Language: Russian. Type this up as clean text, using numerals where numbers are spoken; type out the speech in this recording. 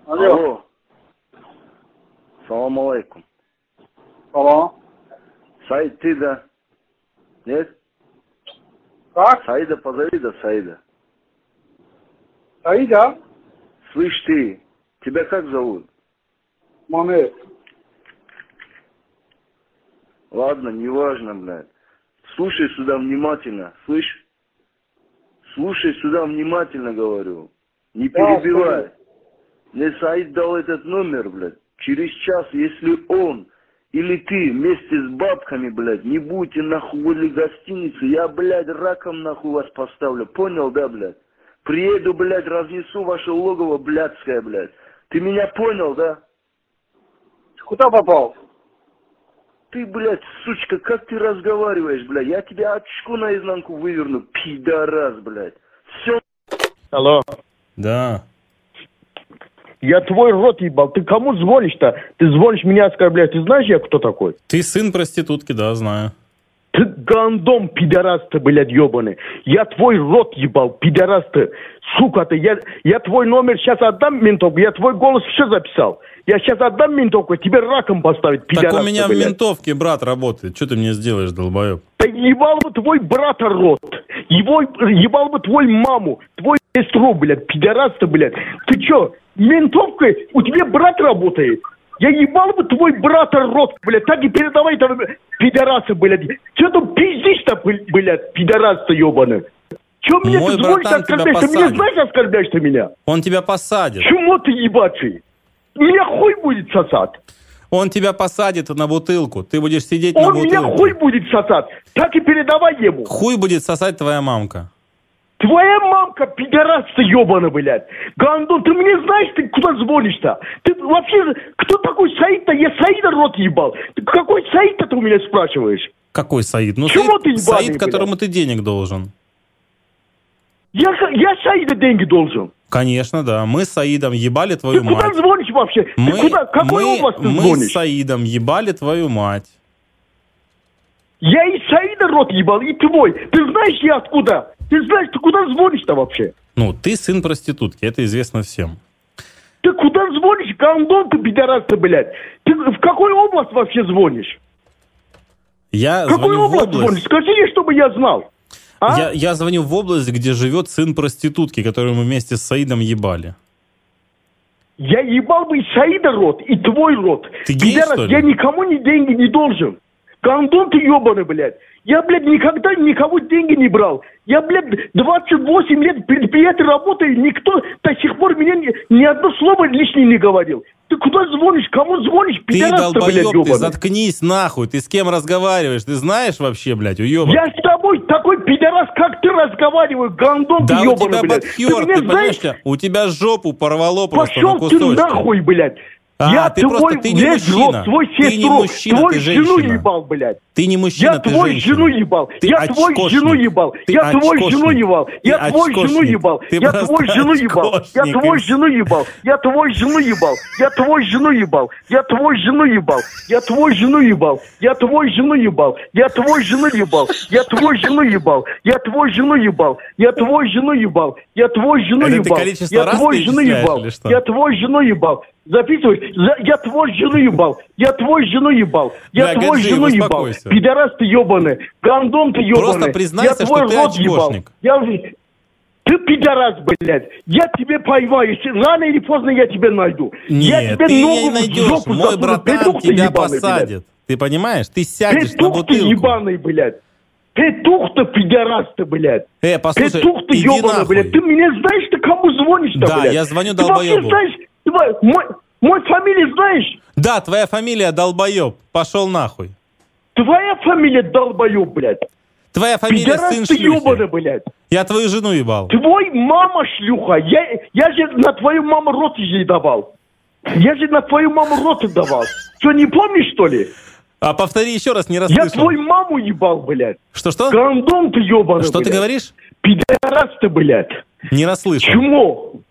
Алло. Салам алейкум. Салам. Саид, ты, да? Нет? Как? Саида позови, да, Саида. Саида? Слышь ты, тебя как зовут? Мамед. Ладно, неважно, блядь. Слушай сюда внимательно, слышь? Слушай сюда внимательно, говорю. Не перебивай. Мне Саид дал этот номер, блядь. Через час, если он или ты вместе с бабками, блядь, не будете нахуй возле гостиницы, я, блядь, раком нахуй вас поставлю. Понял, да, блядь? Приеду, блядь, разнесу ваше логово блядское, блядь. Ты меня понял, да? Куда попал? Ты, блядь, сучка, как ты разговариваешь, блядь? Я тебя очко наизнанку выверну, пидорас, блядь. Все. Алло. Да. Я твой рот ебал. Ты кому звонишь-то? Ты звонишь, меня оскорбляешь. Ты знаешь, я кто такой? Ты сын проститутки, да, знаю. Ты гандон, пидорас ты, блядь, ебаный. Я твой рот ебал, пидорас ты. Сука ты. Я твой номер сейчас отдам ментовку. Я твой голос все записал. Я сейчас отдам ментовку, тебе раком поставить, пидорас. Так у меня ты, в ментовке брат работает. Что ты мне сделаешь, долбоеб? Да ебал бы твой брата рот. Ебал бы твой маму. Твой сестру, блядь, пидорас ты, блядь. Ты что, ментовкой у тебя брат работает? Я ебал бы твой брат рот, блядь. Так и передавай там, пидорасы, блядь. Че ты пиздишь-то, блядь, пидорас-то ебаный? Че мне Мой ты звонишь, братан тебя оскорбляешь? Ты меня посадит. знаешь, оскорбляешь ты меня? Он тебя посадит. Чему ты ебачий? Меня хуй будет сосать. Он тебя посадит на бутылку. Ты будешь сидеть на Он бутылке. меня хуй будет сосать. Так и передавай ему. Хуй будет сосать твоя мамка. Твоя мамка, пидорас ты ебаный, блядь. Гандон, ты мне знаешь, ты куда звонишь-то? Ты вообще, кто такой Саид-то? Я Саида рот ебал. Ты какой Саид-то ты у меня спрашиваешь? Какой Саид? Ну, Чего Саид, ты ебаный, Саид, блядь? которому ты денег должен. Я Саида деньги должен. Конечно, да. Мы с Саидом ебали Ты твою куда мать. звонишь вообще? Ты куда? Какой область ты мы звонишь? с Саидом ебали твою мать. Я и Саида рот ебал, и твой. Ты знаешь, я откуда? Ты знаешь, ты куда звонишь-то вообще? Ну, ты сын проститутки, это известно всем. Ты куда звонишь, гандон ты, пидорас ты, блядь? Ты в какой область вообще звонишь? Я В какую звоню в область звонишь? область. Скажи мне, чтобы я знал. А? Я звоню в область, где живет сын проститутки, которую мы вместе с Саидом ебали. Я ебал бы и Саида рот, и твой рот. Ты гей, Пидорас, что ли? я никому ни деньги не должен. Гандон ты ебаный, блядь. Я, блядь, никогда никого деньги не брал. Я, блядь, 28 лет в предприятии работаю, никто до сих пор меня ни одно слово лишнее не говорил. Ты куда звонишь? Кому звонишь? Ты Пидорас ты, блядь, долбоеб, ты ебаный. заткнись нахуй. Ты с кем разговариваешь? Ты знаешь вообще, блядь, уебок? Я с тобой такой пидорас, как ты разговариваешь, гандон Да ты у ебаный, тебя блядь. бадхер, меня ты знаешь? понимаешь? У тебя жопу порвало просто на Пошел ты кусочки. нахуй, блядь. А, Я ты твой, просто, ты не блядь, мужчина. рот, твой Ты не сестру, мужчина, твой ты жену женщина. ебал, блядь. Ты не мужчина, Я ты твой женщина. жену ебал, Ты я твой очкошник. жену ебал, Ты я твой очкошник. жену ебал, Ты я твой жену очкошник. ебал, Ты я просто твой жену ебал, я очкошник, твой и жену ебал, я твой жену ебал, я твой жену ебал, я твой жену ебал, я твой жену ебал, я твой жену ебал, я твой жену ебал, я твой жену ебал, я твой жену ебал, я твой жену ебал, я твой жену Это ты ебал, количество я раз твой жену перечисляешь ебал, или что? я твой жену ебал. Записывай, я твой жену ебал, я твой жену ебал, я Бля, твой Гаджиев, жену ебал, успокойся. пидорас ты ебаный, гандон ты ебаный. Просто признайся, я твой что ты рот ебал. очкошник. Ты пидорас, блядь. Я тебе поймаю. Рано или поздно я тебя найду. я Нет, тебе ты ногу не в найдешь. жопу Мой засуну. братан Петух ты тебя ебаный, посадит. блядь. Ты понимаешь? Ты сядешь на Петух ты бутылку. ебаный, блядь. Петух ты, пидорас ты, блядь. Послушай, Петух ты иди ебаный, нахуй. блядь. Ты меня знаешь, ты кому звонишь-то, Да, блядь? я звоню Ты вообще долбоебу. знаешь, мой фамилию знаешь? Да, твоя фамилия долбоеб. Пошел нахуй. Твоя фамилия долбоеб, блядь. Твоя фамилия Пидорас сын ты ебаный, шлюхи. блядь. Я твою жену ебал. Твой мама шлюха. Я же на твою маму рот ей давал. Я же на твою маму рот давал. Что, не помнишь, что ли? А повтори еще раз, не Я расслышал. твою маму ебал, блядь. Что? Гандон ты ебаный, Что ты блядь. говоришь? Пидорас ты, блядь. Не расслышал. Чмо.